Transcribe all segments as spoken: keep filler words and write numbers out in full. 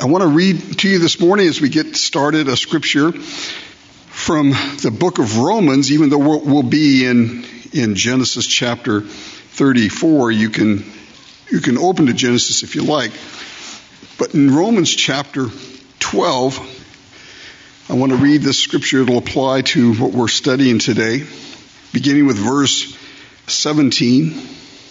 I want to read to you this morning as we get started a scripture from the book of Romans. Even though we'll, we'll be in, in Genesis chapter thirty-four, you can, you can open to Genesis if you like. But in Romans chapter twelve, I want to read this scripture. It'll apply to what we're studying today, beginning with verse seventeen.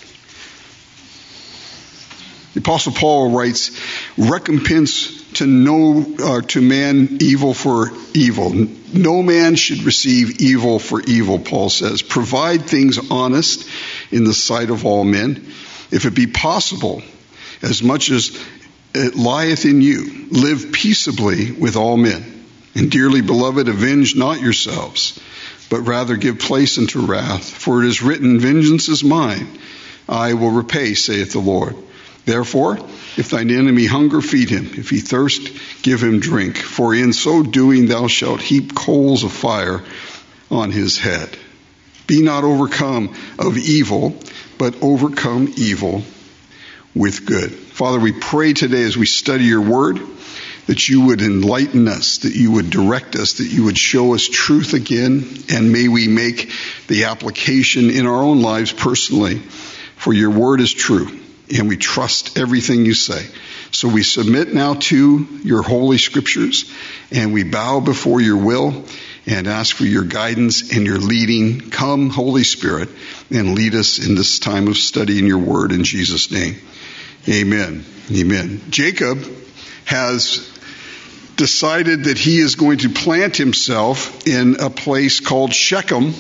The Apostle Paul writes, "Recompense to no uh, to man evil for evil. No man should receive evil for evil," Paul says. "Provide things honest in the sight of all men, if it be possible, as much as it lieth in you. Live peaceably with all men. And dearly beloved, avenge not yourselves, but rather give place unto wrath. For it is written, Vengeance is mine, I will repay, saith the Lord. Therefore, if thine enemy hunger, feed him. If he thirst, give him drink. For in so doing thou shalt heap coals of fire on his head. Be not overcome of evil, but overcome evil with good." Father, we pray today as we study your word that you would enlighten us, that you would direct us, that you would show us truth again, and may we make the application in our own lives personally. For your word is true, and we trust everything you say. So we submit now to your holy scriptures, and we bow before your will and ask for your guidance and your leading. Come, Holy Spirit, and lead us in this time of studying your word in Jesus' name. Amen. Amen. Jacob has decided that he is going to plant himself in a place called Shechem,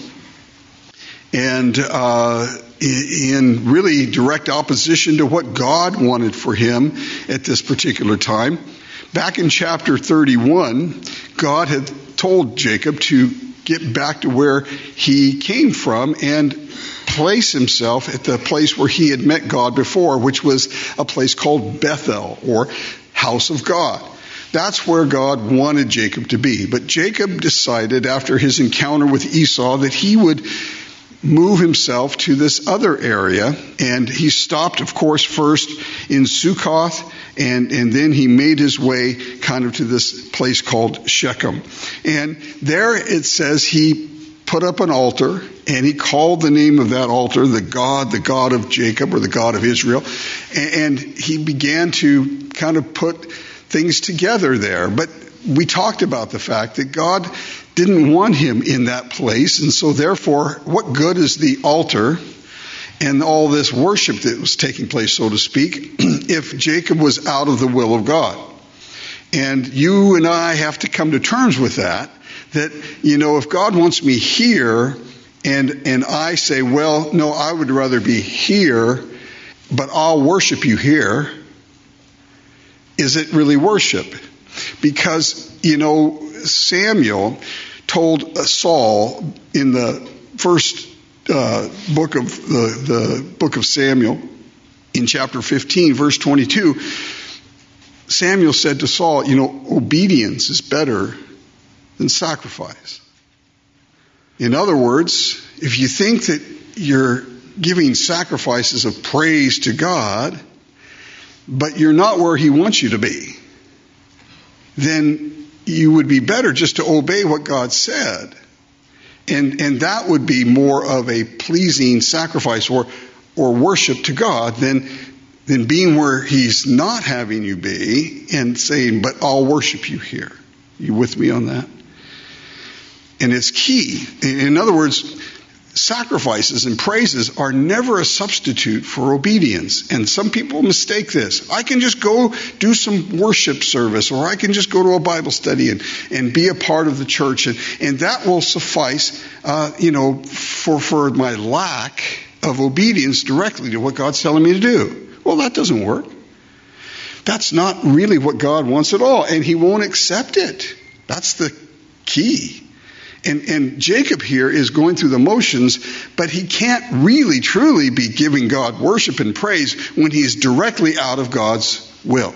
and uh, in really direct opposition to what God wanted for him at this particular time. Back in chapter thirty-one, God had told Jacob to get back to where he came from and place himself at the place where he had met God before, which was a place called Bethel, or house of God. That's where God wanted Jacob to be. But Jacob decided after his encounter with Esau that he would move himself to this other area, and he stopped, of course, first in Succoth, and, and then he made his way kind of to this place called Shechem. And there it says he put up an altar, and he called the name of that altar the God, the God of Jacob, or the God of Israel, and, and he began to kind of put things together there. But we talked about the fact that God didn't want him in that place, and so therefore, what good is the altar and all this worship that was taking place, so to speak, if Jacob was out of the will of God? And you and I have to come to terms with that, that, you know, if God wants me here, and and I say, well, no, I would rather be here, but I'll worship you here, is it really worship? Because, you know, Samuel told Saul in the first uh, book of the, the book of Samuel, in chapter fifteen, verse twenty-two, Samuel said to Saul, you know, obedience is better than sacrifice. In other words, if you think that you're giving sacrifices of praise to God, but you're not where he wants you to be, then you would be better just to obey what God said. And and that would be more of a pleasing sacrifice or or worship to God than than being where he's not having you be and saying, but I'll worship you here. You with me on that? And it's key. In other words, sacrifices and praises are never a substitute for obedience. And some people mistake this. I can just go do some worship service, or I can just go to a Bible study and, and be a part of the church. And, and that will suffice, uh, you know, for, for my lack of obedience directly to what God's telling me to do. Well, that doesn't work. That's not really what God wants at all. And he won't accept it. That's the key. And, and Jacob here is going through the motions, but he can't really, truly be giving God worship and praise when he's directly out of God's will.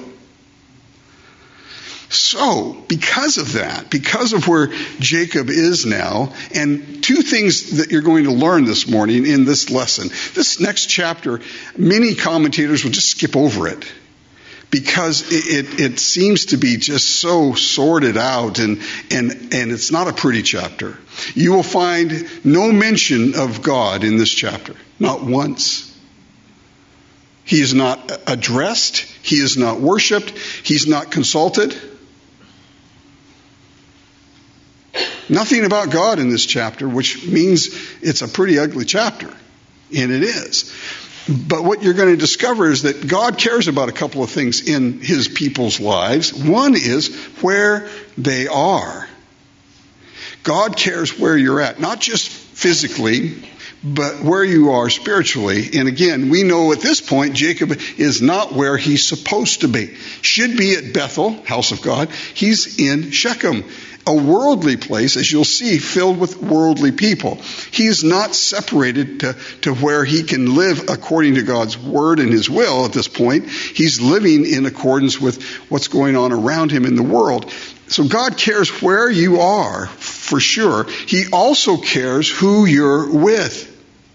So, because of that, because of where Jacob is now, and two things that you're going to learn this morning in this lesson. This next chapter, many commentators will just skip over it. because it, it, it seems to be just so sorted out, and, and, and it's not a pretty chapter. You will find no mention of God in this chapter, not once. He is not addressed. He is not worshiped. He's not consulted. Nothing about God in this chapter, which means it's a pretty ugly chapter. And it is. But what you're going to discover is that God cares about a couple of things in his people's lives. One is where they are. God cares where you're at, not just physically, but where you are spiritually. And again, we know at this point, Jacob is not where he's supposed to be. Should be at Bethel, house of God. He's in Shechem, a worldly place, as you'll see, filled with worldly people. He is not separated to, to where he can live according to God's word and his will at this point. He's living in accordance with what's going on around him in the world. So God cares where you are, for sure. He also cares who you're with.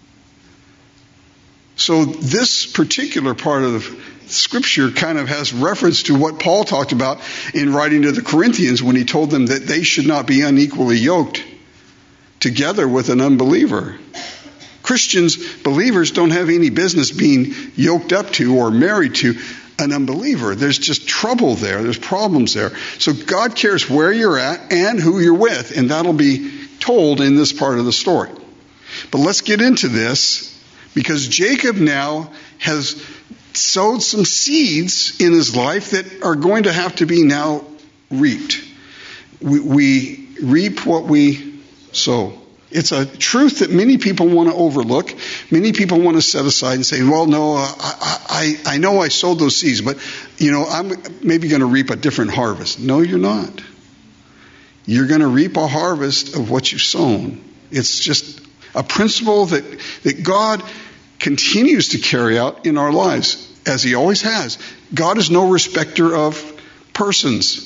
So this particular part of the Scripture kind of has reference to what Paul talked about in writing to the Corinthians when he told them that they should not be unequally yoked together with an unbeliever. Christians, believers, don't have any business being yoked up to or married to an unbeliever. There's just trouble there. There's problems there. So God cares where you're at and who you're with, and that'll be told in this part of the story. But let's get into this, because Jacob now has sowed some seeds in his life that are going to have to be now reaped. We, we reap what we sow. It's a truth that many people want to overlook. Many people want to set aside and say, well, no, I, I, I know I sowed those seeds, but, you know, I'm maybe going to reap a different harvest. No, you're not. You're going to reap a harvest of what you've sown. It's just a principle that, that God continues to carry out in our lives, as he always has. God is no respecter of persons.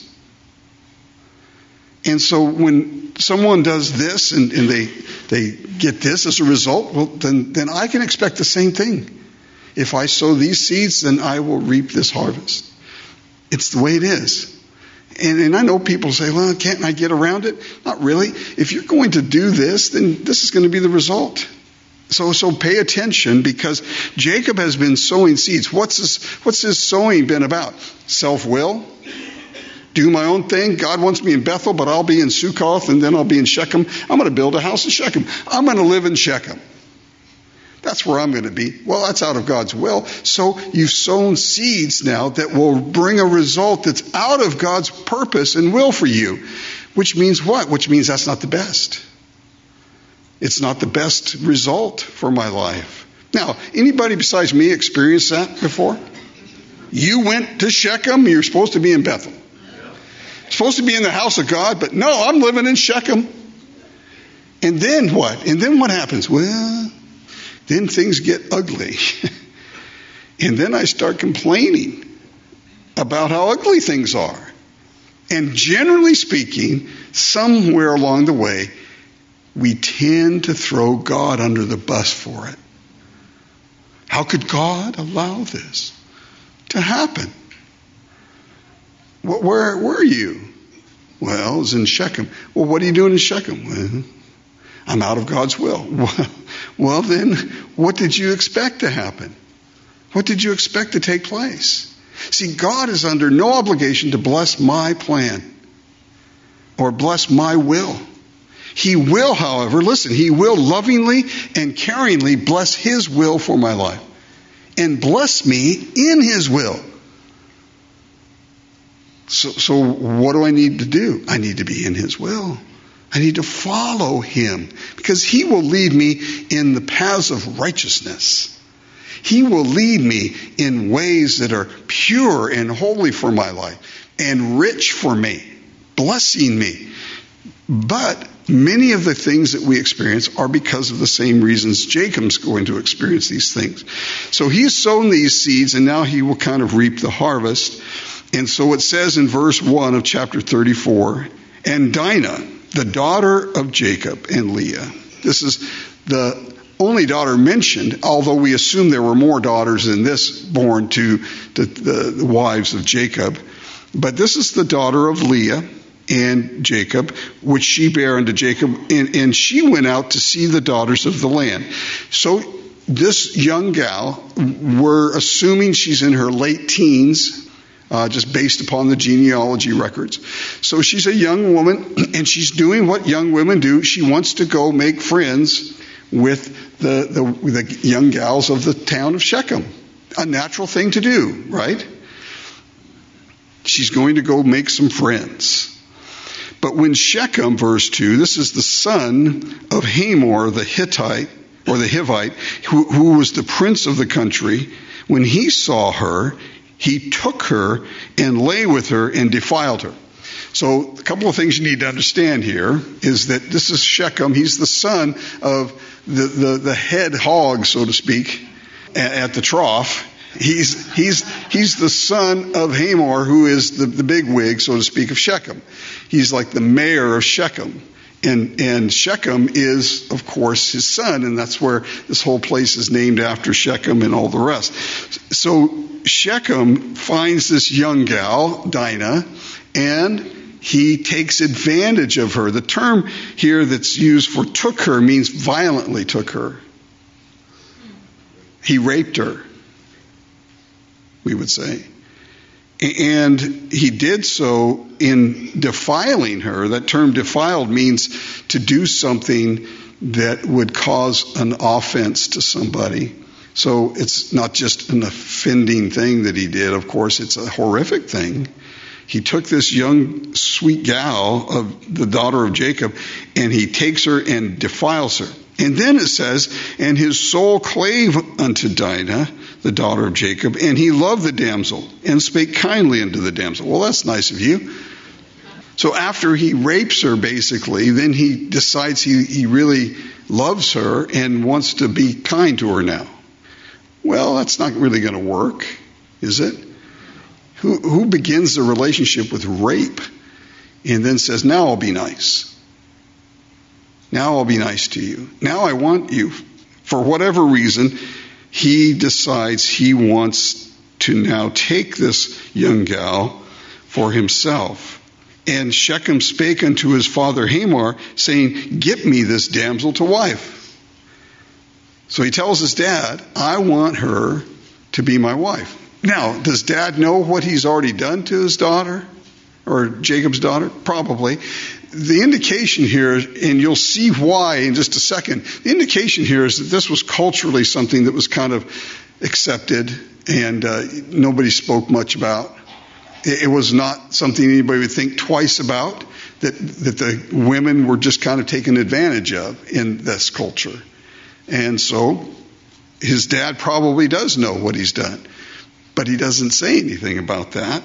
And so when someone does this and, and they they get this as a result, well, then, then I can expect the same thing. If I sow these seeds, then I will reap this harvest. It's the way it is. And, and I know people say, well, can't I get around it? Not really. If you're going to do this, then this is going to be the result. So, so pay attention, because Jacob has been sowing seeds. What's this, what's this sowing been about? Self-will? Do my own thing? God wants me in Bethel, but I'll be in Sukkoth, and then I'll be in Shechem. I'm going to build a house in Shechem. I'm going to live in Shechem. That's where I'm going to be. Well, that's out of God's will. So you've sown seeds now that will bring a result that's out of God's purpose and will for you. Which means what? Which means that's not the best. It's not the best result for my life. Now, anybody besides me experienced that before? You went to Shechem. You're supposed to be in Bethel. Supposed to be in the house of God, but no, I'm living in Shechem. And then what? And then what happens? Well, then things get ugly. And then I start complaining about how ugly things are. And generally speaking, somewhere along the way, we tend to throw God under the bus for it. How could God allow this to happen? Where were you? Well, I was in Shechem. Well, what are you doing in Shechem? Well, I'm out of God's will. Well, then, what did you expect to happen? What did you expect to take place? See, God is under no obligation to bless my plan or bless my will. He will, however, listen, he will lovingly and caringly bless his will for my life and bless me in his will. So, so what do I need to do? I need to be in his will. I need to follow him, because he will lead me in the paths of righteousness. He will lead me in ways that are pure and holy for my life and rich for me, blessing me. But many of the things that we experience are because of the same reasons Jacob's going to experience these things. So he's sown these seeds, and now he will kind of reap the harvest. And so it says in verse one of chapter thirty-four, and Dinah, the daughter of Jacob and Leah. This is the only daughter mentioned, although we assume there were more daughters than this born to the, the, the wives of Jacob. But this is the daughter of Leah and Jacob, which she bare unto Jacob, and, and she went out to see the daughters of the land. So this young gal, we're assuming she's in her late teens, uh, just based upon the genealogy records. So she's a young woman, and she's doing what young women do. She wants to go make friends with the, the, the young gals of the town of Shechem. A natural thing to do, right? She's going to go make some friends. But when Shechem, verse two, this is the son of Hamor the Hittite, or the Hivite, who, who was the prince of the country, when he saw her, he took her and lay with her and defiled her. So a couple of things you need to understand here is that this is Shechem. He's the son of the, the, the head hog, so to speak, at, at the trough. He's he's he's the son of Hamor, who is the, the big wig, so to speak, of Shechem. He's like the mayor of Shechem. And and Shechem is, of course, his son, and that's where this whole place is named after Shechem and all the rest. So Shechem finds this young gal, Dinah, and he takes advantage of her. The term here that's used for took her means violently took her. He raped her, we would say. And he did so in defiling her. That term defiled means to do something that would cause an offense to somebody. So it's not just an offending thing that he did. Of course, it's a horrific thing. He took this young, sweet gal, of the daughter of Jacob, and he takes her and defiles her. And then it says, and his soul clave unto Dinah, the daughter of Jacob, and he loved the damsel, and spake kindly unto the damsel. Well, that's nice of you. So after he rapes her, basically, then he decides he, he really loves her and wants to be kind to her now. Well, that's not really going to work, is it? Who, who begins the relationship with rape and then says, now I'll be nice. Now I'll be nice to you. Now I want you. For whatever reason, he decides he wants to now take this young gal for himself. And Shechem spake unto his father Hamor, saying, get me this damsel to wife. So he tells his dad, I want her to be my wife. Now, does dad know what he's already done to his daughter? Or Jacob's daughter? Probably. The indication here, and you'll see why in just a second, the indication here is that this was culturally something that was kind of accepted and uh, nobody spoke much about. It, it was not something anybody would think twice about, that, that the women were just kind of taken advantage of in this culture. And so his dad probably does know what he's done, but he doesn't say anything about that.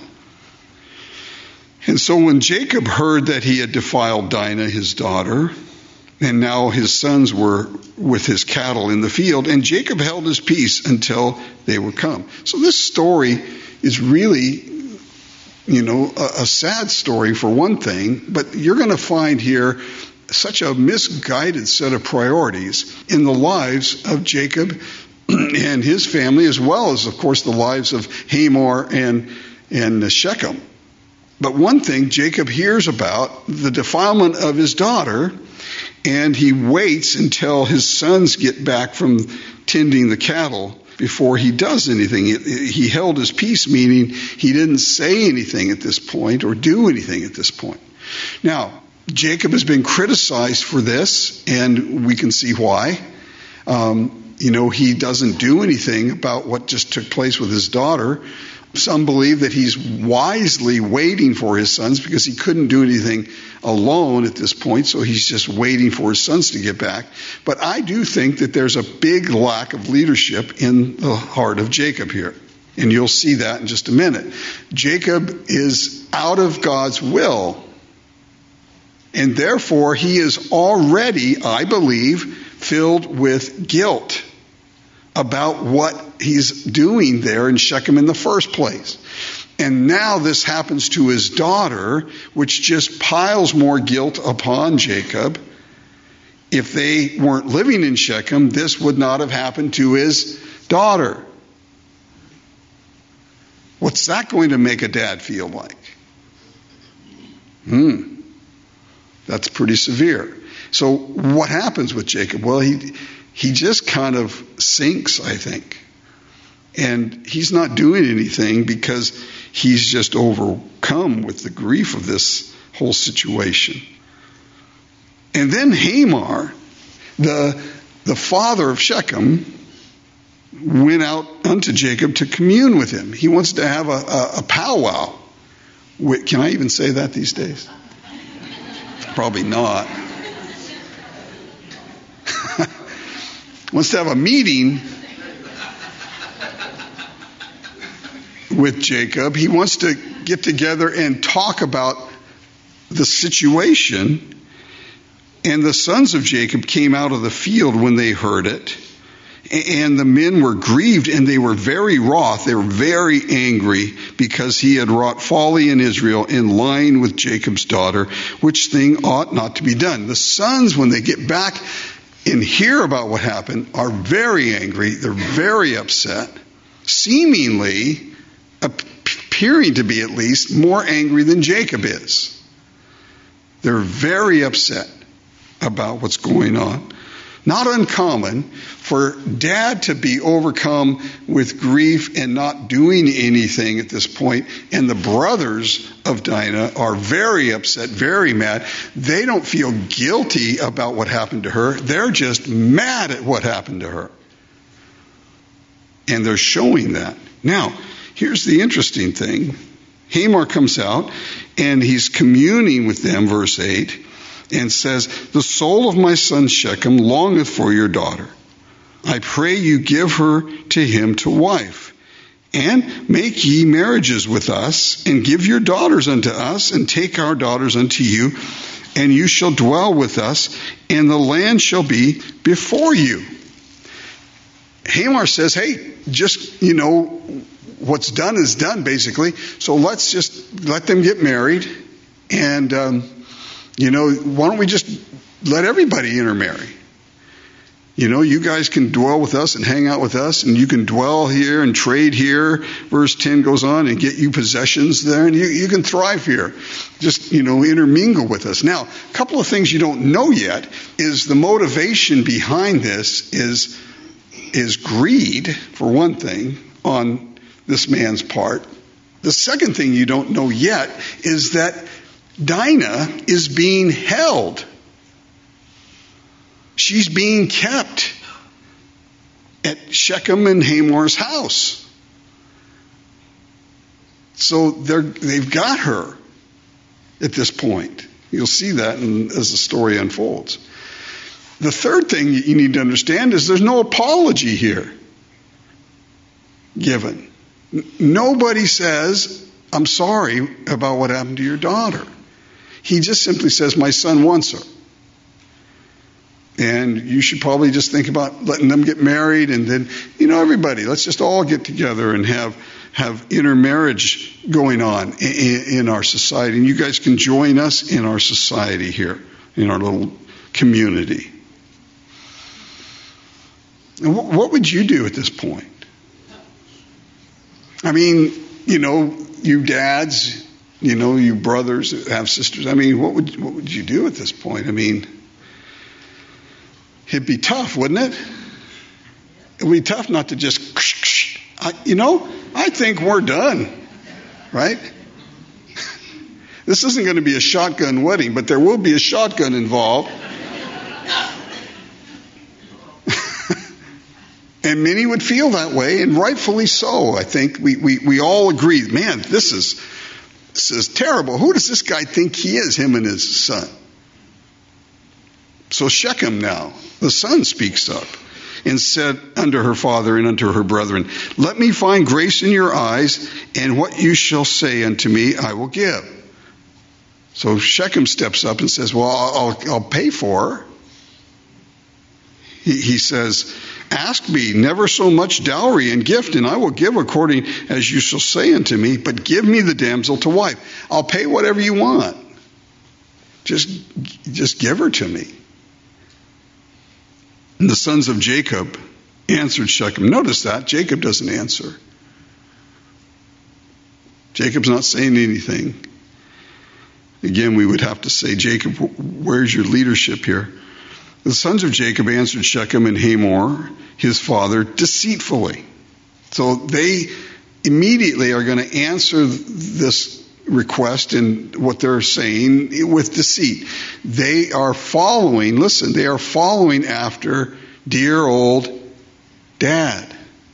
And so when Jacob heard that he had defiled Dinah, his daughter, and now his sons were with his cattle in the field, and Jacob held his peace until they were come. So this story is really, you know, a, a sad story for one thing, but you're going to find here such a misguided set of priorities in the lives of Jacob and his family, as well as, of course, the lives of Hamor and, and Shechem. But one thing, Jacob hears about the defilement of his daughter, and he waits until his sons get back from tending the cattle before he does anything. He held his peace, meaning he didn't say anything at this point or do anything at this point. Now, Jacob has been criticized for this, and we can see why. Um, you know, he doesn't do anything about what just took place with his daughter. Some believe that he's wisely waiting for his sons because he couldn't do anything alone at this point, so he's just waiting for his sons to get back. But I do think that there's a big lack of leadership in the heart of Jacob here. And you'll see that in just a minute. Jacob is out of God's will. And therefore, he is already, I believe, filled with guilt about what he's doing there in Shechem in the first place. And now this happens to his daughter, which just piles more guilt upon Jacob. if they weren't living in Shechem, this would not have happened to his daughter. What's that going to make a dad feel like? Hmm. That's pretty severe. So what happens with Jacob? Well, he he just kind of sinks, I think. And he's not doing anything because he's just overcome with the grief of this whole situation. And then Hamor, the, the father of Shechem, went out unto Jacob to commune with him. He wants to have a, a, a powwow. Wait, can I even say that these days? Probably not. Wants to have a meeting with Jacob. He wants to get together and talk about the situation. And the sons of Jacob came out of the field when they heard it. And the men were grieved and they were very wroth. They were very angry because he had wrought folly in Israel in lying with Jacob's daughter, which thing ought not to be done. The sons, when they get back and hear about what happened, are very angry. They're very upset, seemingly appearing to be at least more angry than Jacob is. They're very upset about what's going on. Not uncommon for dad to be overcome with grief and not doing anything at this point. And the brothers of Dinah are very upset, very mad. They don't feel guilty about what happened to her. They're just mad at what happened to her. And they're showing that. Now, here's the interesting thing. Hamor comes out and he's communing with them, verse eight. And says, the soul of my son Shechem longeth for your daughter. I pray you give her to him to wife. And make ye marriages with us, and give your daughters unto us, and take our daughters unto you, and you shall dwell with us, and the land shall be before you. Hamor says, hey, just, you know, what's done is done, basically. So let's just let them get married, and um You know, why don't we just let everybody intermarry? You know, you guys can dwell with us and hang out with us, and you can dwell here and trade here. Verse ten goes on, and get you possessions there, and you, you can thrive here. Just, you know, intermingle with us. Now, a couple of things you don't know yet is the motivation behind this is, is greed, for one thing, on this man's part. The second thing you don't know yet is that Dinah is being held. She's being kept at Shechem and Hamor's house. So they're, they've got her at this point. You'll see that in, as the story unfolds. The third thing you need to understand is there's no apology here given. Nobody says, I'm sorry about what happened to your daughter. He just simply says, my son wants her. And you should probably just think about letting them get married, and then, you know, everybody, let's just all get together and have have intermarriage going on in, in our society. And you guys can join us in our society here, in our little community. And what, what would you do at this point? I mean, you know, you dads, you know, you brothers that have sisters. I mean, what would what would you do at this point? I mean, it'd be tough, wouldn't it? It'd be tough not to just, I, you know, I think we're done, right? This isn't going to be a shotgun wedding, but there will be a shotgun involved. And many would feel that way, and rightfully so. I think we, we, we all agree, man, this is this is terrible. Who does this guy think he is, him and his son? So Shechem now, the son, speaks up and said unto her father and unto her brethren, let me find grace in your eyes, and what you shall say unto me I will give. So Shechem steps up and says, well, I'll, I'll pay for her. He, he says, ask me never so much dowry and gift, and I will give according as you shall say unto me, but give me the damsel to wife. I'll pay whatever you want. Just, just give her to me. And the sons of Jacob answered Shechem. Notice that. Jacob doesn't answer. Jacob's not saying anything. Again, we would have to say, Jacob, where's your leadership here? The sons of Jacob answered Shechem and Hamor, his father, deceitfully. So they immediately are going to answer this request and what they're saying with deceit. They are following, listen, they are following after dear old dad.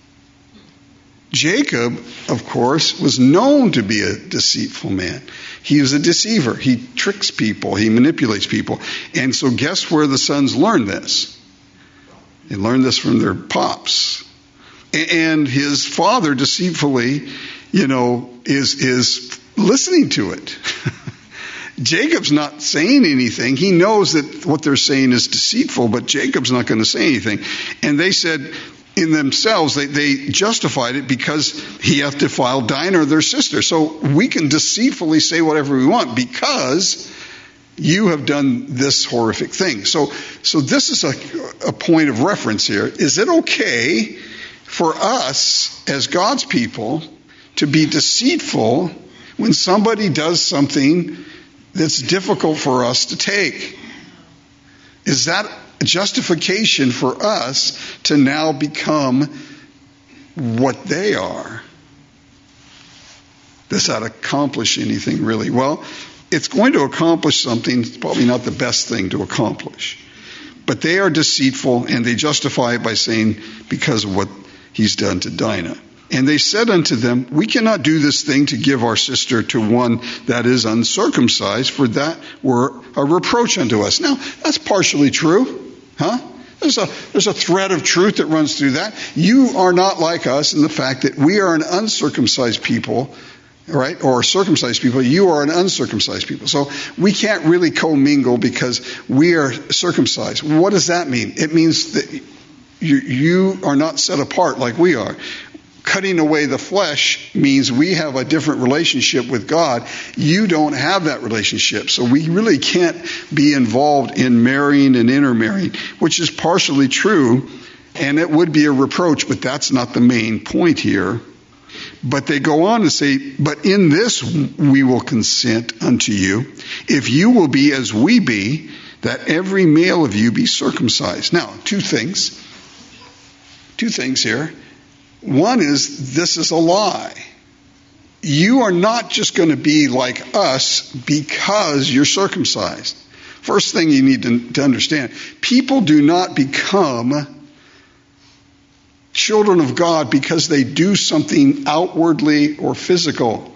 Jacob, of course, was known to be a deceitful man. He is a deceiver. He tricks people. He manipulates people. And so guess where the sons learned this? They learned this from their pops. And his father deceitfully, you know, is, is listening to it. Jacob's not saying anything. He knows that what they're saying is deceitful, but Jacob's not going to say anything. And they said in themselves, they, they justified it because he hath defiled Dinah, their sister. So we can deceitfully say whatever we want because you have done this horrific thing. So, so this is a, a point of reference here. Is it okay for us as God's people to be deceitful when somebody does something that's difficult for us to take? Is that a justification for us to now become what they are? Does that accomplish anything really? Well, it's going to accomplish something. It's probably not the best thing to accomplish. But they are deceitful, and they justify it by saying, because of what he's done to Dinah. And they said unto them, we cannot do this thing to give our sister to one that is uncircumcised, for that were a reproach unto us. Now, that's partially true, huh? There's a, there's a thread of truth that runs through that. You are not like us in the fact that we are an uncircumcised people, right? Or circumcised people. You are an uncircumcised people. So we can't really commingle because we are circumcised. What does that mean? It means that you, you are not set apart like we are. Cutting away the flesh means we have a different relationship with God. You don't have that relationship. So we really can't be involved in marrying and intermarrying, which is partially true. And it would be a reproach, but that's not the main point here. But they go on to say, but in this we will consent unto you, if you will be as we be, that every male of you be circumcised. Now, two things. Two things here. One is, this is a lie. You are not just going to be like us because you're circumcised. First thing you need to, to understand, people do not become children of God because they do something outwardly or physical.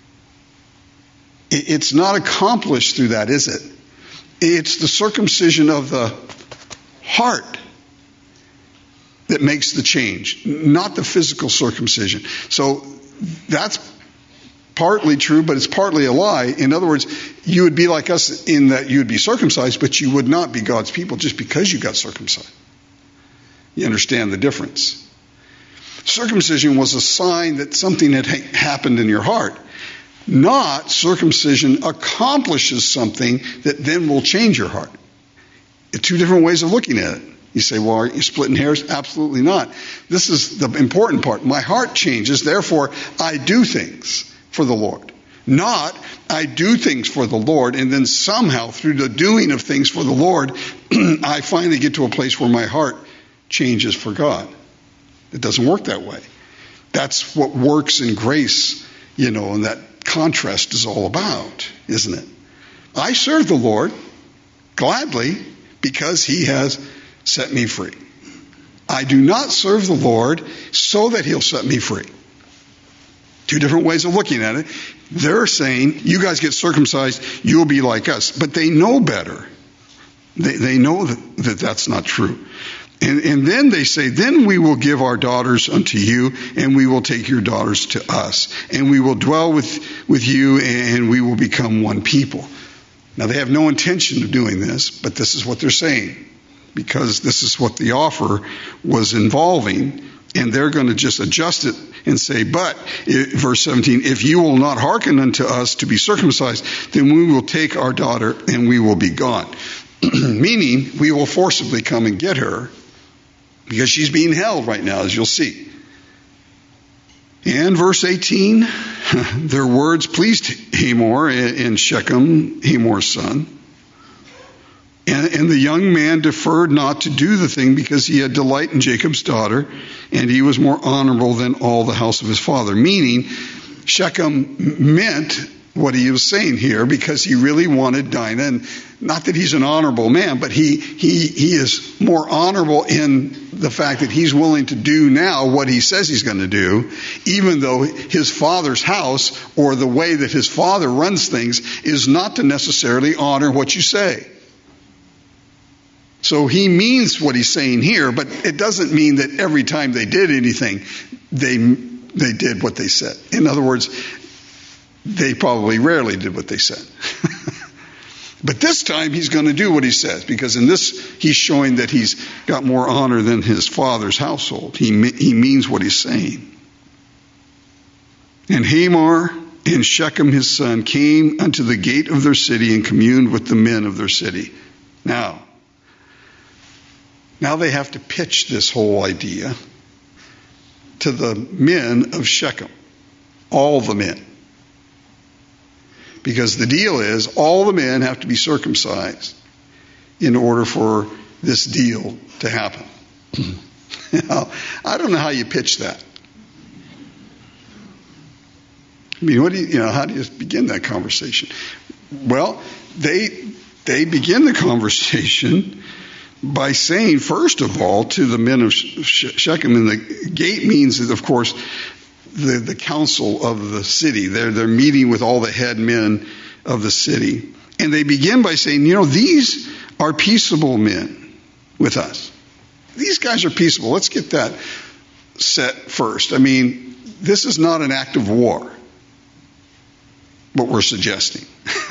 It's not accomplished through that, is it? It's the circumcision of the heart that makes the change, not the physical circumcision. So that's partly true, but it's partly a lie. In other words, you would be like us in that you would be circumcised, but you would not be God's people just because you got circumcised. You understand the difference. Circumcision was a sign that something had ha- happened in your heart. Not circumcision accomplishes something that then will change your heart. Two different ways of looking at it. You say, well, are you splitting hairs? Absolutely not. This is the important part. My heart changes, therefore I do things for the Lord. Not, I do things for the Lord, and then somehow through the doing of things for the Lord, I finally get to a place where my heart changes for God. It doesn't work that way. That's what works in grace, you know, and that contrast is all about, isn't it? I serve the Lord gladly because he has set me free. I do not serve the Lord so that he'll set me free. Two different ways of looking at it. They're saying, you guys get circumcised, you'll be like us. But they know better. They, they know that, that that's not true. And, and then they say, then we will give our daughters unto you, and we will take your daughters to us. And we will dwell with, with you, and we will become one people. Now, they have no intention of doing this, but this is what they're saying, because this is what the offer was involving, and they're going to just adjust it and say, but, verse seventeen, if you will not hearken unto us to be circumcised, then we will take our daughter and we will be gone. Meaning, we will forcibly come and get her, because she's being held right now, as you'll see. And verse eighteen, their words pleased Hamor and Shechem, Hamor's son. And, and the young man deferred not to do the thing because he had delight in Jacob's daughter, and he was more honorable than all the house of his father. Meaning, Shechem meant what he was saying here because he really wanted Dinah. And not that he's an honorable man, but he, he, he is more honorable in the fact that he's willing to do now what he says he's going to do, even though his father's house or the way that his father runs things is not to necessarily honor what you say. So he means what he's saying here, but it doesn't mean that every time they did anything, they they did what they said. In other words, they probably rarely did what they said. But this time he's going to do what he says, because in this he's showing that he's got more honor than his father's household. He he means what he's saying. And Hamor and Shechem his son came unto the gate of their city and communed with the men of their city. Now, Now they have to pitch this whole idea to the men of Shechem, all the men. Because the deal is all the men have to be circumcised in order for this deal to happen. Now, I don't know how you pitch that. I mean, what do you, you know, how do you begin that conversation? Well, they they begin the conversation by saying, first of all, to the men of Shechem, and the gate means, of course, the, the council of the city. They're, they're meeting with all the head men of the city. And they begin by saying, you know, these are peaceable men with us. These guys are peaceable. Let's get that set first. I mean, this is not an act of war, what we're suggesting.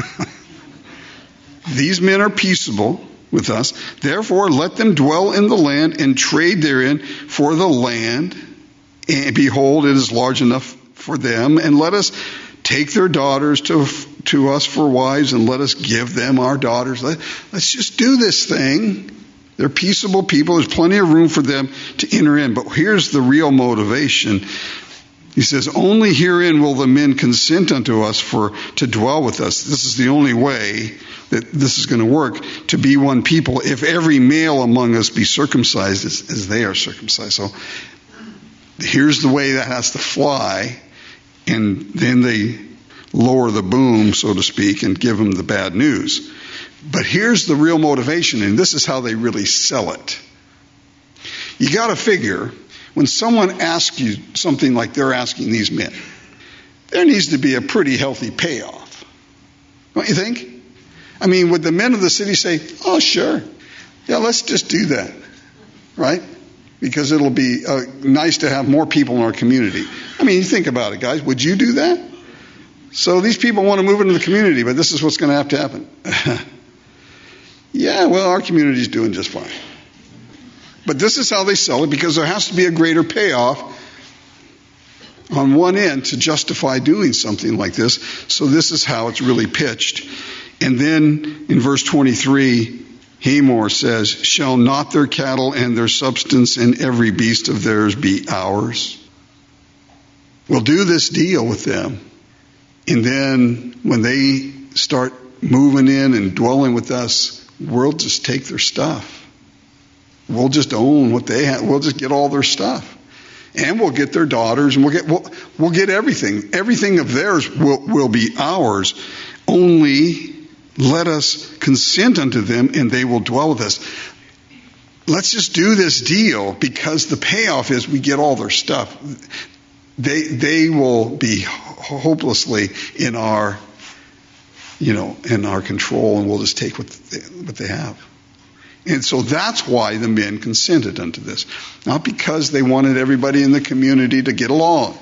These men are peaceable with us. Therefore, let them dwell in the land and trade therein for the land. And behold, it is large enough for them. And let us take their daughters to, to us for wives, and let us give them our daughters. Let, let's just do this thing. They're peaceable people. There's plenty of room for them to enter in. But here's the real motivation. He says, only herein will the men consent unto us for to dwell with us. This is the only way that this is going to work, to be one people, if every male among us be circumcised as, as they are circumcised. So here's the way that has to fly. And then they lower the boom, so to speak, and give them the bad news. But here's the real motivation, and this is how they really sell it. You got to figure, when someone asks you something like they're asking these men, there needs to be a pretty healthy payoff. Don't you think? I mean, would the men of the city say, oh, sure, yeah, let's just do that, right? Because it'll be uh, nice to have more people in our community. I mean, you think about it, guys. Would you do that? So these people want to move into the community, but this is what's going to have to happen. Yeah, well, our community's doing just fine. But this is how they sell it, because there has to be a greater payoff on one end to justify doing something like this. So this is how it's really pitched. And then in verse twenty-three, Hamor says, shall not their cattle and their substance and every beast of theirs be ours? We'll do this deal with them. And then when they start moving in and dwelling with us, we'll just take their stuff. We'll just own what they have. We'll just get all their stuff. And we'll get their daughters, and we'll get we'll, we'll get everything. Everything of theirs will, will be ours. Only let us consent unto them, and they will dwell with us. Let's just do this deal, because the payoff is we get all their stuff. They they will be hopelessly in our, you know, in our control, and we'll just take what they, what they have. And so that's why the men consented unto this. Not because they wanted everybody in the community to get along.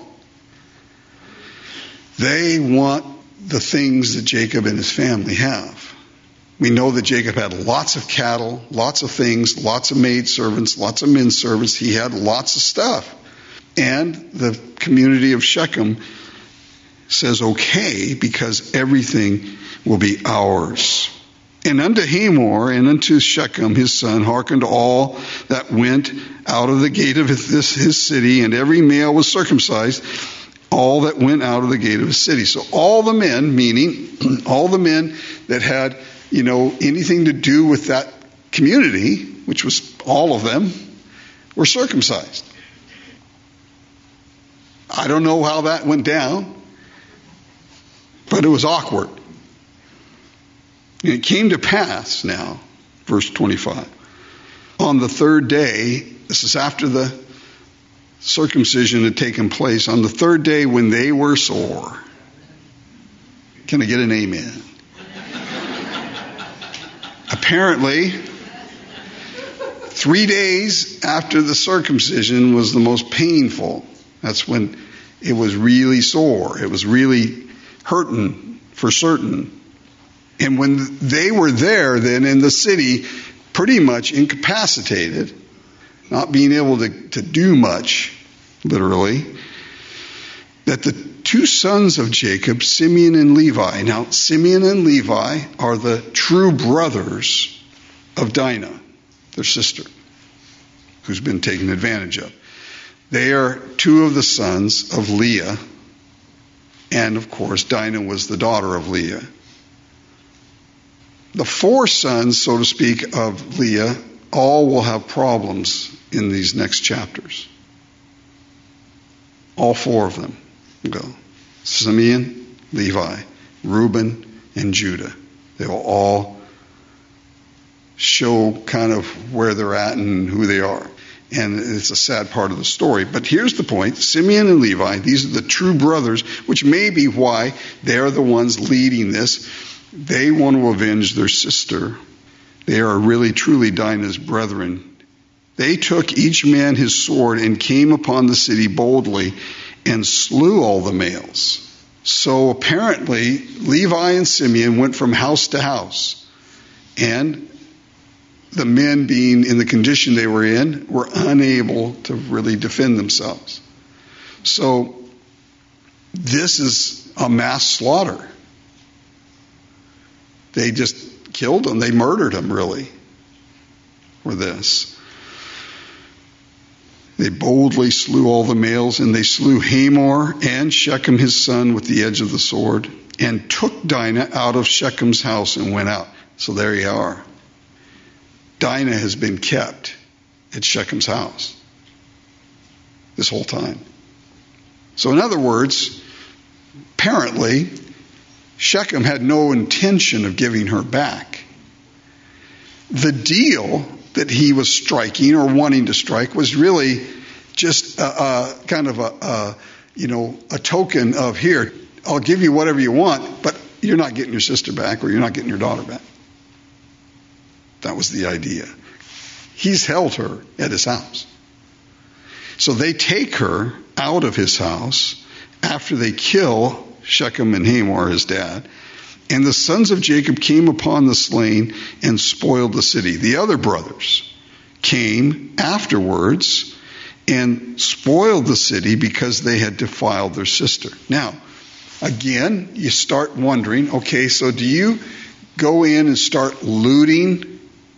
They want the things that Jacob and his family have. We know that Jacob had lots of cattle, lots of things, lots of maid servants, lots of men servants. He had lots of stuff. And the community of Shechem says okay, because everything will be ours. And unto Hamor and unto Shechem his son hearkened all that went out of the gate of this his city, and every male was circumcised, all that went out of the gate of his city. So all the men, meaning all the men that had, you know, anything to do with that community, which was all of them, were circumcised. I don't know how that went down, but it was awkward. And it came to pass now, verse twenty-five, on the third day, this is after the circumcision had taken place, on the third day when they were sore. Can I get an amen? Apparently, three days after the circumcision was the most painful. That's when it was really sore. It was really hurting for certain. And when they were there then in the city, pretty much incapacitated, not being able to, to do much, literally, that the two sons of Jacob, Simeon and Levi, now Simeon and Levi are the true brothers of Dinah, their sister, who's been taken advantage of. They are two of the sons of Leah, and of course Dinah was the daughter of Leah. The four sons, so to speak, of Leah, all will have problems in these next chapters. All four of them go. Simeon, Levi, Reuben, and Judah. They will all show kind of where they're at and who they are. And it's a sad part of the story. But here's the point. Simeon and Levi, these are the true brothers, which may be why they're the ones leading this. They want to avenge their sister. They are really, truly Dinah's brethren. They took each man his sword and came upon the city boldly and slew all the males. So apparently, Levi and Simeon went from house to house. And the men, being in the condition they were in, were unable to really defend themselves. So this is a mass slaughter. They just killed them. They murdered them, really, for this. They boldly slew all the males, and they slew Hamor and Shechem his son with the edge of the sword, and took Dinah out of Shechem's house and went out. So there you are. Dinah has been kept at Shechem's house this whole time. So in other words, apparently, Shechem had no intention of giving her back. The deal that he was striking or wanting to strike was really just a, a kind of a, a, you know, a token of, here, I'll give you whatever you want, but you're not getting your sister back or you're not getting your daughter back. That was the idea. He's held her at his house. So they take her out of his house after they kill Shechem and Hamor, his dad. And the sons of Jacob came upon the slain and spoiled the city. The other brothers came afterwards and spoiled the city because they had defiled their sister. Now, again, you start wondering, okay, so do you go in and start looting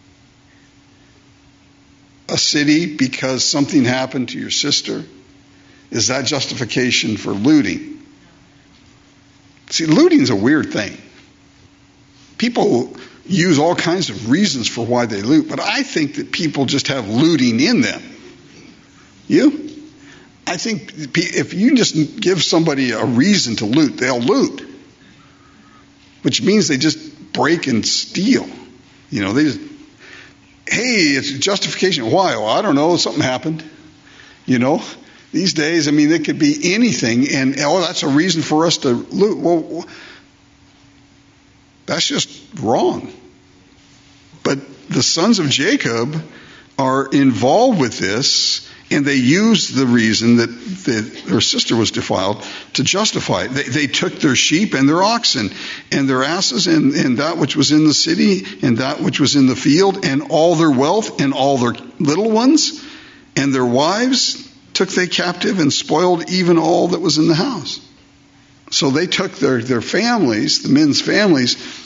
a city because something happened to your sister? Is that justification for looting? See, looting is a weird thing. People use all kinds of reasons for why they loot, but I think that people just have looting in them. You? I think if you just give somebody a reason to loot, they'll loot. Which means they just break and steal. You know, they just, hey, it's justification. Why? Well, I don't know. Something happened. You know? These days, I mean, it could be anything, and, oh, that's a reason for us to loot. Well, that's just wrong. But the sons of Jacob are involved with this, and they use the reason that, that their sister was defiled to justify it. They, they took their sheep and their oxen and their asses and, and that which was in the city and that which was in the field and all their wealth and all their little ones and their wives took they captive and spoiled even all that was in the house. So they took their, their families, the men's families,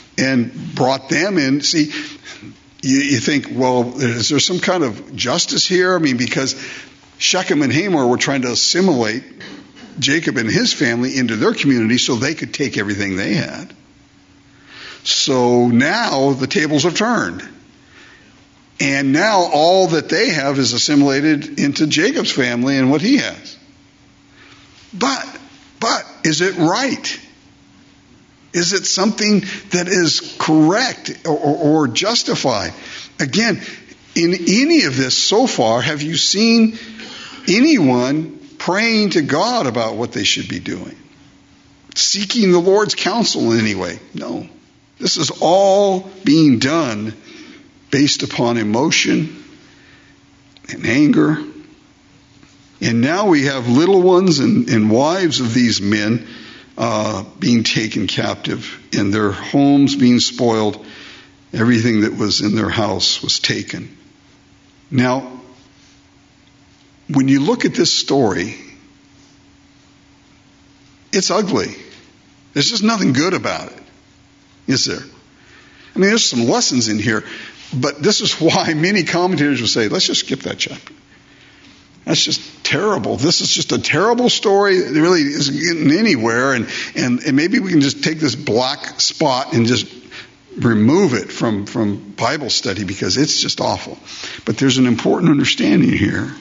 and brought them in. See, you, you think, well, is there some kind of justice here? I mean, because Shechem and Hamor were trying to assimilate Jacob and his family into their community so they could take everything they had. So now the tables have turned. And now all that they have is assimilated into Jacob's family and what he has. But, but, is it right? Is it something that is correct or, or justified? Again, in any of this so far, have you seen anyone praying to God about what they should be doing? Seeking the Lord's counsel in any way? No. This is all being done based upon emotion and anger. And now we have little ones and, and wives of these men uh, being taken captive, and their homes being spoiled. Everything that was in their house was taken. Now, when you look at this story, it's ugly. There's just nothing good about it, is there? I mean, there's some lessons in here, but this is why many commentators will say, let's just skip that chapter. That's just terrible. This is just a terrible story. It really isn't getting anywhere, and, and, and maybe we can just take this black spot and just remove it from, from Bible study because it's just awful. But there's an important understanding here.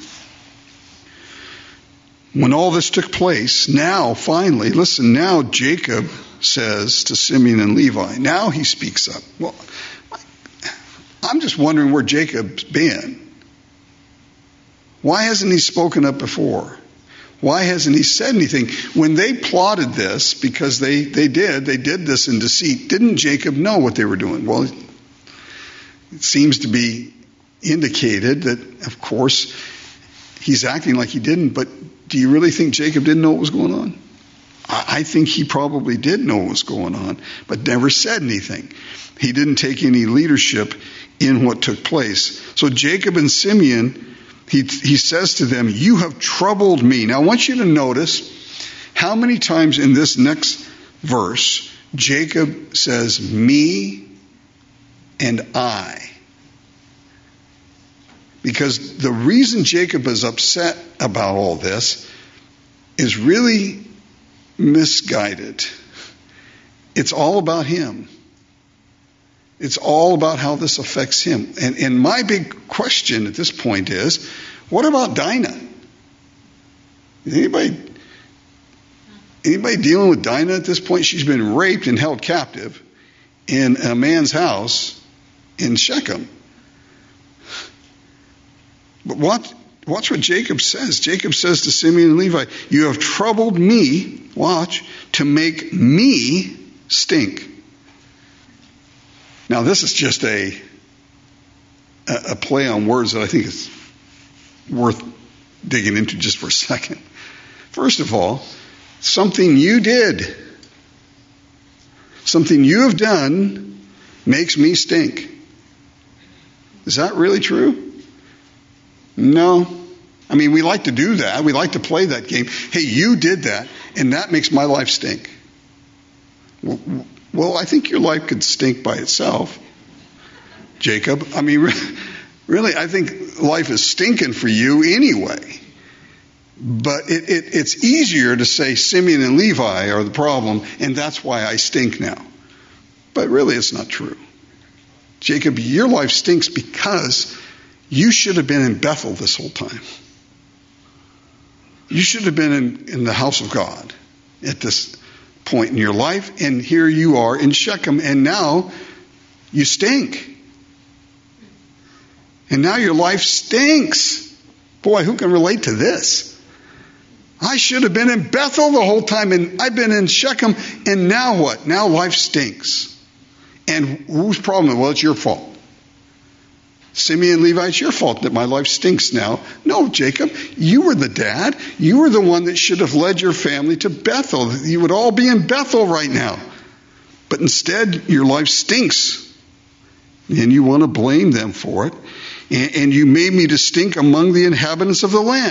When all this took place, now finally, listen, now Jacob says to Simeon and Levi, now he speaks up. Well, I'm just wondering where Jacob's been. Why hasn't he spoken up before? Why hasn't he said anything? When they plotted this, because they, they did, they did this in deceit, didn't Jacob know what they were doing? Well, it seems to be indicated that, of course, he's acting like he didn't, but do you really think Jacob didn't know what was going on? I think he probably did know what was going on, but never said anything. He didn't take any leadership in what took place. So Jacob and Simeon, he, he says to them, you have troubled me. Now I want you to notice how many times in this next verse, Jacob says, me and I. Because the reason Jacob is upset about all this is really misguided. It's all about him. It's all about how this affects him. And, and my big question at this point is, what about Dinah? Anybody, anybody dealing with Dinah at this point? She's been raped and held captive in a man's house in Shechem. But what, watch what Jacob says. Jacob says to Simeon and Levi, you have troubled me, watch, to make me stink. Now this is just a, a play on words that I think is worth digging into just for a second. First of all, something you did, something you have done makes me stink. Is that really true? No. I mean, we like to do that. We like to play that game. Hey, you did that, and that makes my life stink. Well, I think your life could stink by itself, Jacob. I mean, really, I think life is stinking for you anyway. But it, it, it's easier to say Simeon and Levi are the problem, and that's why I stink now. But really, it's not true. Jacob, your life stinks because you should have been in Bethel this whole time. You should have been in, in the house of God at this point in your life, and here you are in Shechem, and now you stink. And now your life stinks. Boy, who can relate to this? I should have been in Bethel the whole time, and I've been in Shechem, and now what? Now life stinks. And whose problem? Well, it's your fault. Simeon and Levi, it's your fault that my life stinks now. No, Jacob, you were the dad. You were the one that should have led your family to Bethel. You would all be in Bethel right now. But instead, your life stinks. And you want to blame them for it. And, and you made me to stink among the inhabitants of the land.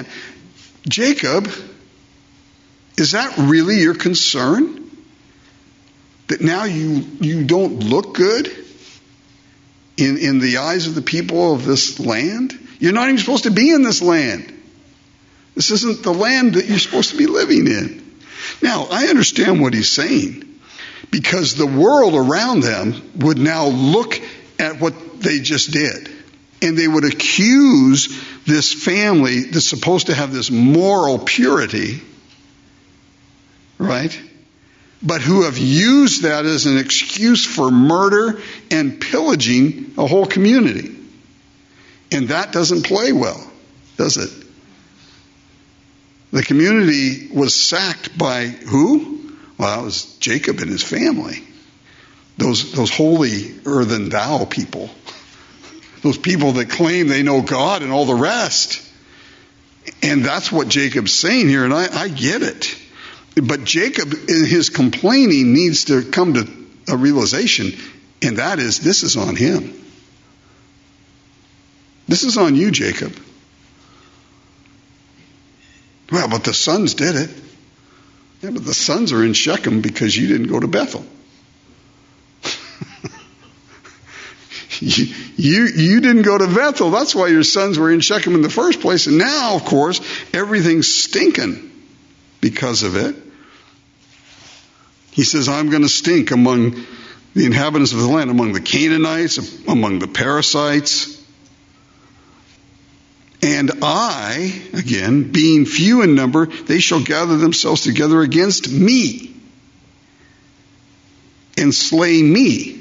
Jacob, is that really your concern? That now you, you don't look good in, in the eyes of the people of this land? You're not even supposed to be in this land. This isn't the land that you're supposed to be living in. Now, I understand what he's saying, because the world around them would now look at what they just did, and they would accuse this family that's supposed to have this moral purity, right? But who have used that as an excuse for murder and pillaging a whole community. And that doesn't play well, does it? The community was sacked by who? Well, it was Jacob and his family. Those, those holy earthen thou people. Those people that claim they know God and all the rest. And that's what Jacob's saying here, and I, I get it. But Jacob, in his complaining, needs to come to a realization, and that is, this is on him. This is on you, Jacob. Well, but the sons did it. Yeah, but the sons are in Shechem because you didn't go to Bethel. you, you, you didn't go to Bethel. That's why your sons were in Shechem in the first place. And now, of course, everything's stinking because of it. He says, I'm going to stink among the inhabitants of the land, among the Canaanites, among the Perizzites. And I, again, being few in number, they shall gather themselves together against me and slay me.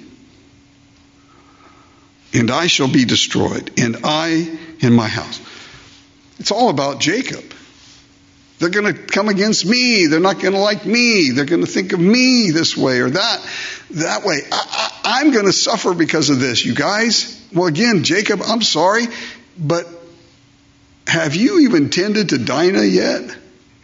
And I shall be destroyed, and I and my house. It's all about Jacob. They're going to come against me. They're not going to like me. They're going to think of me this way or that, that way. I, I, I'm going to suffer because of this, you guys. Well, again, Jacob, I'm sorry, but have you even tended to Dinah yet?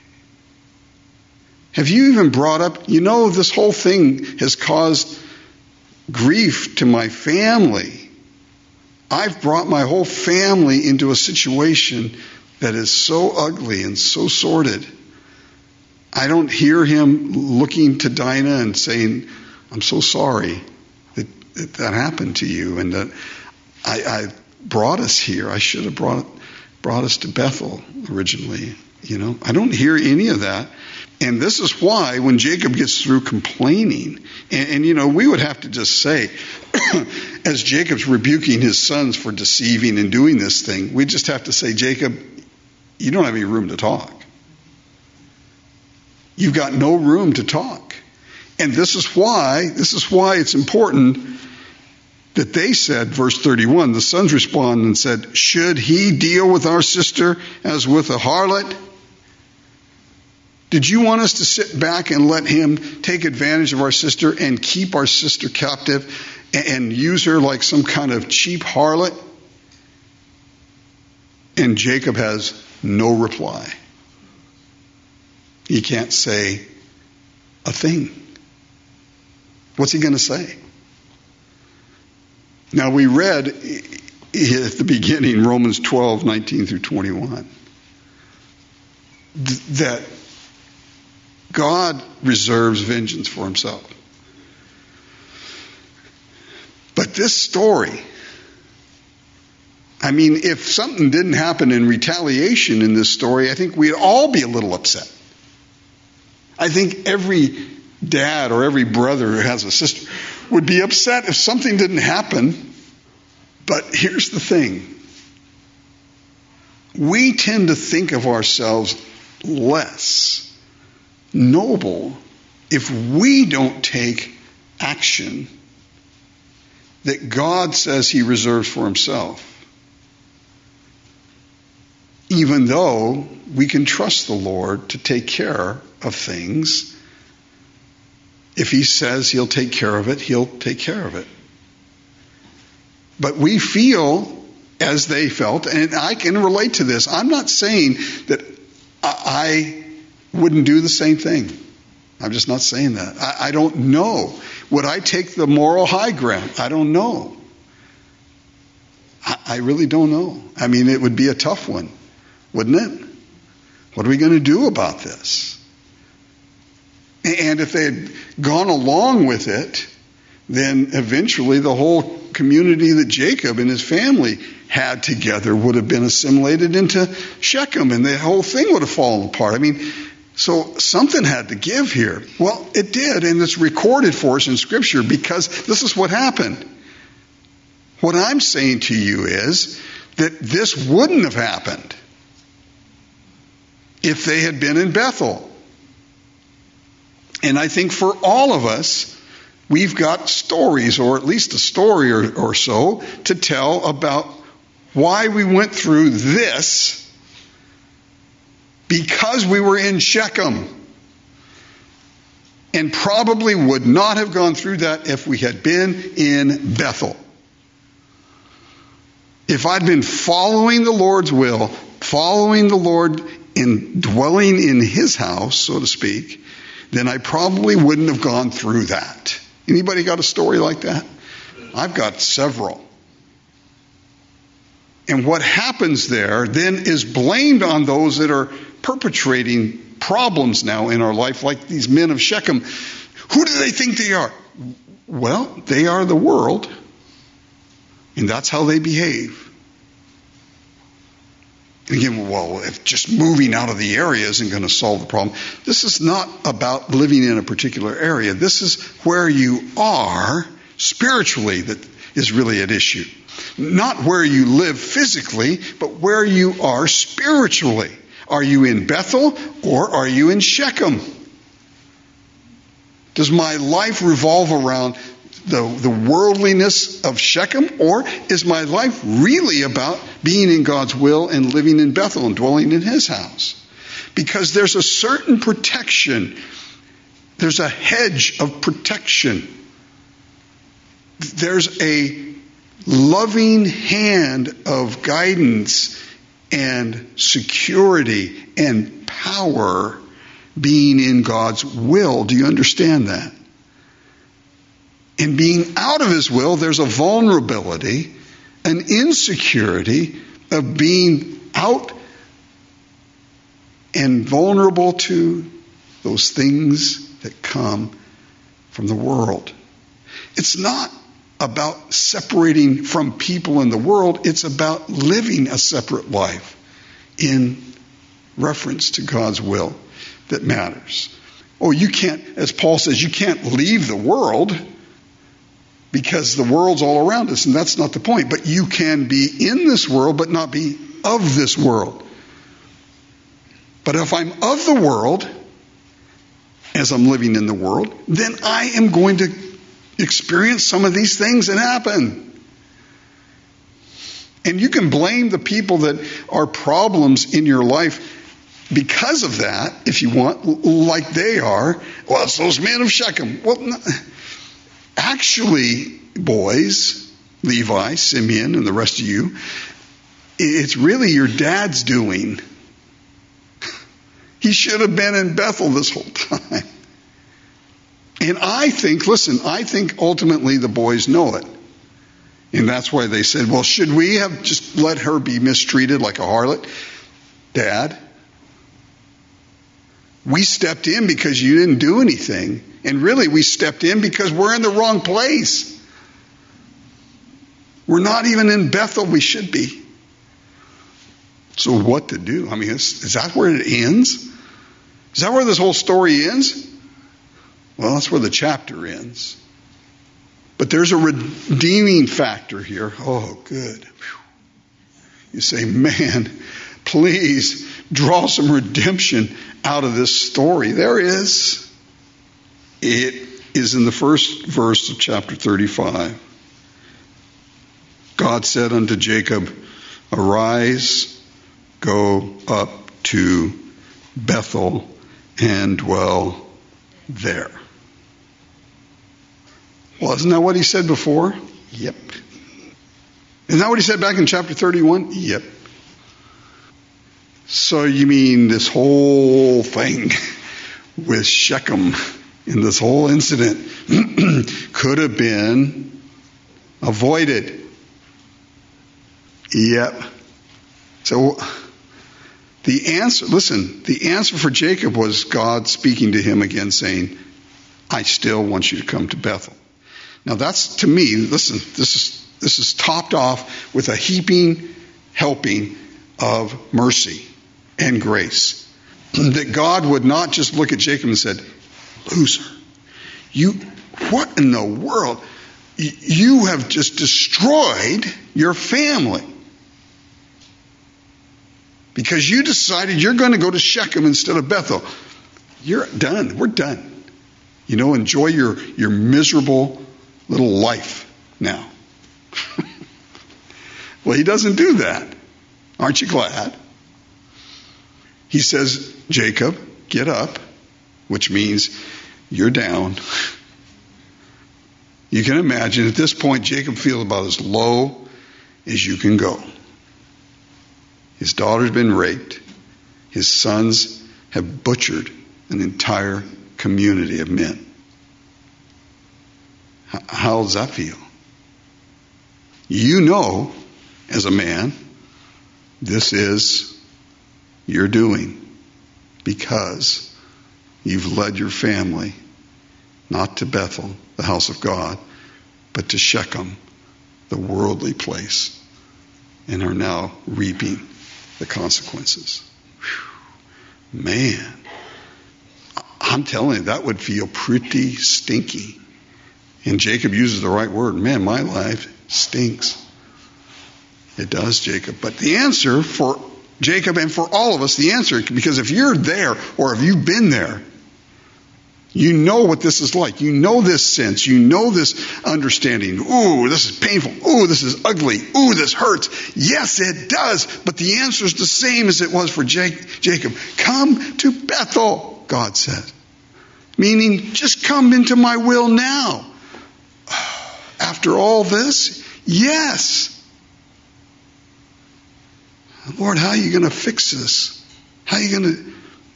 Have you even brought up, you know, this whole thing has caused grief to my family. I've brought my whole family into a situation that is so ugly and so sordid. I don't hear him looking to Dinah and saying, I'm so sorry that that, that happened to you, and that I, I brought us here. I should have brought brought us to Bethel originally. You know, I don't hear any of that. And this is why when Jacob gets through complaining, and, and you know, we would have to just say, as Jacob's rebuking his sons for deceiving and doing this thing, we just have to say, Jacob, you don't have any room to talk. You've got no room to talk. And this is why, this is why it's important that they said, verse thirty-one, the sons responded and said, should he deal with our sister as with a harlot? Did you want us to sit back and let him take advantage of our sister and keep our sister captive and use her like some kind of cheap harlot? And Jacob has no reply. He can't say a thing. What's he going to say? Now, we read at the beginning, Romans twelve, nineteen through twenty-one, that God reserves vengeance for himself. But this story, I mean, if something didn't happen in retaliation in this story, I think we'd all be a little upset. I think every dad or every brother who has a sister would be upset if something didn't happen. But here's the thing. We tend to think of ourselves less noble if we don't take action that God says he reserves for himself. Even though we can trust the Lord to take care of things, if he says he'll take care of it, he'll take care of it. But we feel as they felt, and I can relate to this. I'm not saying that I wouldn't do the same thing. I'm just not saying that. I, I don't know. Would I take the moral high ground? I don't know. I, I really don't know. I mean, it would be a tough one, wouldn't it? What are we going to do about this? And if they had gone along with it, then eventually the whole community that Jacob and his family had together would have been assimilated into Shechem, and the whole thing would have fallen apart. I mean, so something had to give here. Well, it did, and it's recorded for us in Scripture because this is what happened. What I'm saying to you is that this wouldn't have happened if they had been in Bethel. And I think for all of us, we've got stories, or at least a story or, or so, to tell about why we went through this because we were in Shechem. And probably would not have gone through that if we had been in Bethel. If I'd been following the Lord's will, following the Lord in dwelling in his house, so to speak, then I probably wouldn't have gone through that. Anybody got a story like that? I've got several. And what happens there then is blamed on those that are perpetrating problems now in our life, like these men of Shechem. Who do they think they are? Well, they are the world, and that's how they behave. And again, well, if just moving out of the area isn't going to solve the problem. This is not about living in a particular area. This is where you are spiritually that is really at issue. Not where you live physically, but where you are spiritually. Are you in Bethel or are you in Shechem? Does my life revolve around the, the worldliness of Shechem, or is my life really about being in God's will and living in Bethel and dwelling in his house? Because there's a certain protection. There's a hedge of protection. There's a loving hand of guidance and security and power being in God's will. Do you understand that? And being out of his will, there's a vulnerability, an insecurity of being out and vulnerable to those things that come from the world. It's not about separating from people in the world. It's about living a separate life in reference to God's will that matters. Oh, you can't, as Paul says, you can't leave the world because the world's all around us, and that's not the point. But you can be in this world, but not be of this world. But if I'm of the world, as I'm living in the world, then I am going to experience some of these things that happen. And you can blame the people that are problems in your life because of that, if you want, like they are. Well, it's those men of Shechem. Well, no. Actually, boys, Levi, Simeon, and the rest of you, it's really your dad's doing. He should have been in Bethel this whole time. And I think, listen, I think ultimately the boys know it. And that's why they said, well, should we have just let her be mistreated like a harlot? Dad, we stepped in because you didn't do anything. And really, we stepped in because we're in the wrong place. We're not even in Bethel we should be. So what to do? I mean, is, is that where it ends? Is that where this whole story ends? Well, that's where the chapter ends. But there's a redeeming factor here. Oh, good. Whew. You say, man, please draw some redemption out of this story. There is. It is in the first verse of chapter thirty-five. God said unto Jacob, arise, go up to Bethel and dwell there. Well, isn't that what he said before? Yep. Isn't that what he said back in chapter thirty-one? Yep. So you mean this whole thing with Shechem in this whole incident could have been avoided? Yep. So The answer, listen, the answer for Jacob was God speaking to him again saying, I still want you to come to Bethel. Now that's, to me, listen, this is, this is topped off with a heaping helping of mercy and grace. That God would not just look at Jacob and said, loser, you, what in the world? You have just destroyed your family. Because you decided you're going to go to Shechem instead of Bethel. You're done. We're done. You know, enjoy your, your miserable little life now. Well, he doesn't do that. Aren't you glad? He says, Jacob, get up, which means you're down. You can imagine at this point, Jacob feels about as low as you can go. His daughter's been raped. His sons have butchered an entire community of men. How does that feel? You know, as a man, this is your doing because you've led your family not to Bethel, the house of God, but to Shechem, the worldly place, and are now reaping the consequences. Whew. Man, I'm telling you, that would feel pretty stinky. And Jacob uses the right word. Man, my life stinks. It does, Jacob. But the answer for Jacob and for all of us, the answer, because if you're there or if you've been there, you know what this is like. You know this sense. You know this understanding. Ooh, this is painful. Ooh, this is ugly. Ooh, this hurts. Yes, it does. But the answer is the same as it was for Jacob. Come to Bethel, God said. Meaning, just come into my will now. After all this, yes. Lord, how are you going to fix this? How are you going to...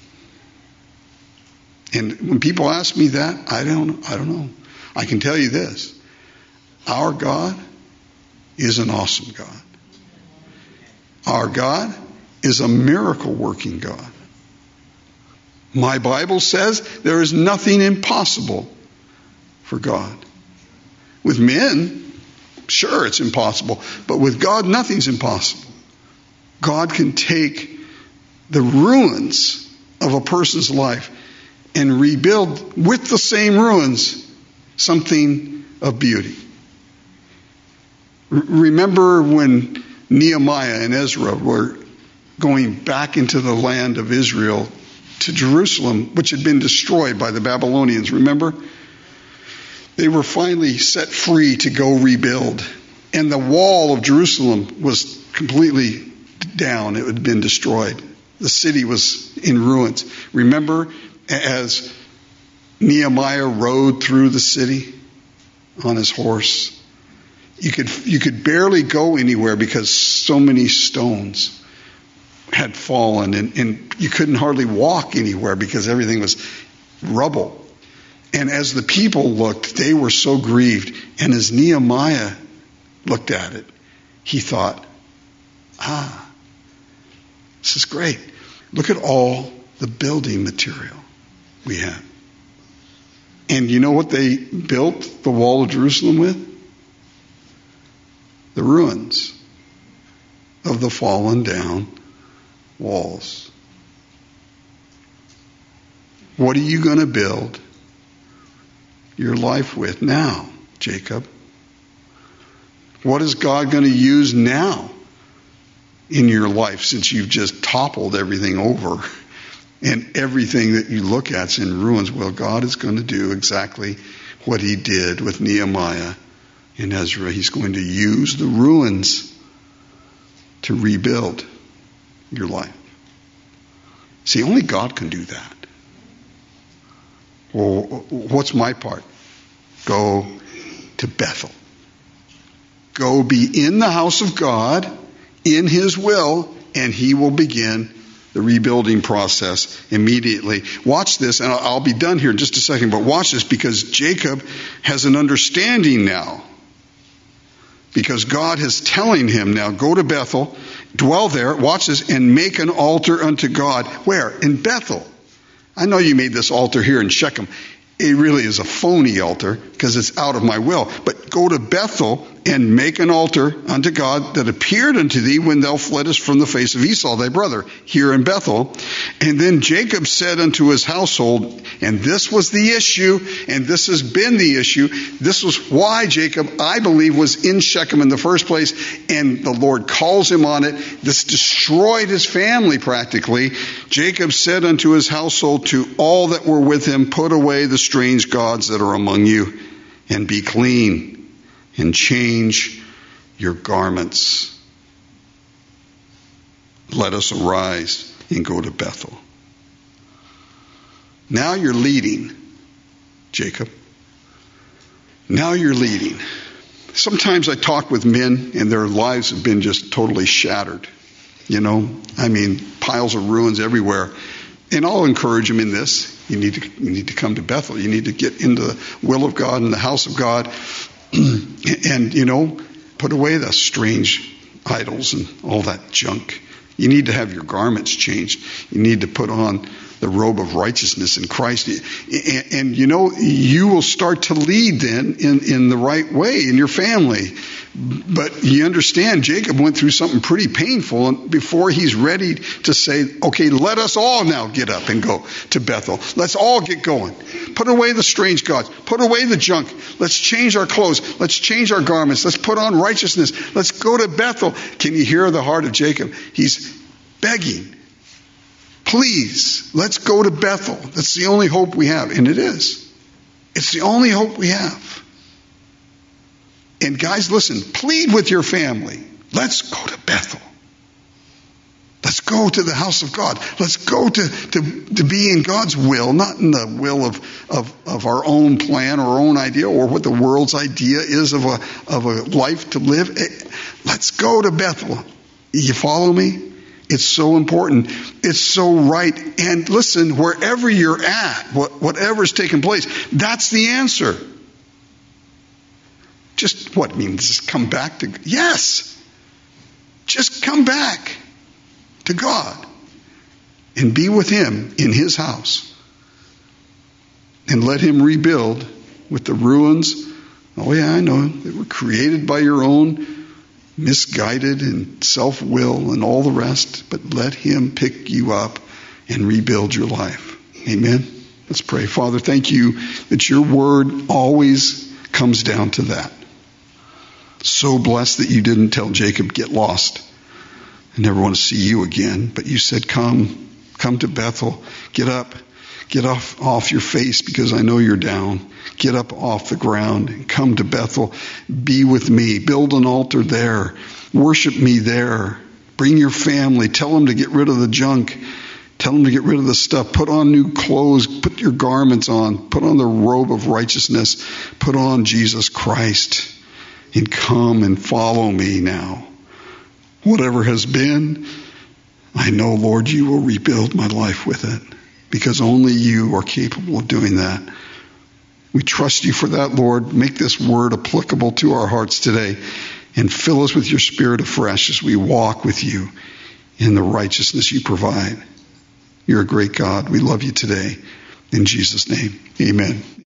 And when people ask me that, I don't, I don't know. I can tell you this. Our God is an awesome God. Our God is a miracle working God. My Bible says there is nothing impossible for God. With men, sure, it's impossible. But with God, nothing's impossible. God can take the ruins of a person's life and rebuild with the same ruins something of beauty. R- remember when Nehemiah and Ezra were going back into the land of Israel to Jerusalem, which had been destroyed by the Babylonians, remember? They were finally set free to go rebuild. And the wall of Jerusalem was completely down. It had been destroyed. The city was in ruins. Remember as Nehemiah rode through the city on his horse? You could, you could barely go anywhere because so many stones had fallen, and, and you couldn't hardly walk anywhere because everything was rubble. And as the people looked, they were so grieved. And as Nehemiah looked at it, he thought, ah, this is great. Look at all the building material we have. And you know what they built the wall of Jerusalem with? The ruins of the fallen down walls. What are you going to build your life with now, Jacob? What is God going to use now in your life since you've just toppled everything over and everything that you look at's in ruins? Well, God is going to do exactly what he did with Nehemiah and Ezra. He's going to use the ruins to rebuild your life. See, only God can do that. Well, what's my part? Go to Bethel. Go be in the house of God, in his will, and he will begin the rebuilding process immediately. Watch this, and I'll be done here in just a second, but watch this, because Jacob has an understanding now. because God is telling him now, go to Bethel, dwell there, watch this, and make an altar unto God. Where? In Bethel. I know you made this altar here in Shechem. It really is a phony altar because it's out of my will. But go to Bethel and make an altar unto God that appeared unto thee when thou fleddest from the face of Esau thy brother, here in Bethel. And then Jacob said unto his household, and this was the issue, and this has been the issue. This was why Jacob, I believe, was in Shechem in the first place, and the Lord calls him on it. This destroyed his family practically. Jacob said unto his household, to all that were with him, put away the strange gods that are among you, and be clean, and change your garments. Let us arise and go to Bethel. Now you're leading, Jacob. Now you're leading. Sometimes I talk with men and their lives have been just totally shattered. You know, I mean, piles of ruins everywhere. And I'll encourage them in this. You need to, you need to come to Bethel. You need to get into the will of God and the house of God. And, you know, put away the strange idols and all that junk. You need to have your garments changed. You need to put on the robe of righteousness in Christ. And, and you know, you will start to lead then in, in the right way in your family. But you understand, Jacob went through something pretty painful before he's ready to say, okay, let us all now get up and go to Bethel. Let's all get going. Put away the strange gods. Put away the junk. Let's change our clothes. Let's change our garments. Let's put on righteousness. Let's go to Bethel. Can you hear the heart of Jacob? He's begging. Please, let's go to Bethel. That's the only hope we have. And it is. It's the only hope we have. And guys, listen, plead with your family. Let's go to Bethel. Let's go to the house of God. Let's go to, to, to be in God's will, not in the will of, of, of our own plan or our own idea or what the world's idea is of a, of a life to live. Let's go to Bethel. You follow me? It's so important. It's so right. And listen, wherever you're at, whatever's taking place, that's the answer. Just what means just come back to, yes. Just come back to God and be with him in his house. And let him rebuild with the ruins. Oh yeah, I know. They were created by your own misguided and self-will and all the rest. But let him pick you up and rebuild your life. Amen. Let's pray. Father, thank you that your word always comes down to that. So blessed that you didn't tell Jacob, get lost. I never want to see you again. But you said, come, come to Bethel. Get up. Get off, off your face because I know you're down. Get up off the ground and come to Bethel. Be with me. Build an altar there. Worship me there. Bring your family. Tell them to get rid of the junk. Tell them to get rid of the stuff. Put on new clothes. Put your garments on. Put on the robe of righteousness. Put on Jesus Christ. And come and follow me now. Whatever has been, I know, Lord, you will rebuild my life with it. Because only you are capable of doing that. We trust you for that, Lord. Make this word applicable to our hearts today. And fill us with your Spirit afresh as we walk with you in the righteousness you provide. You're a great God. We love you today. In Jesus' name, amen.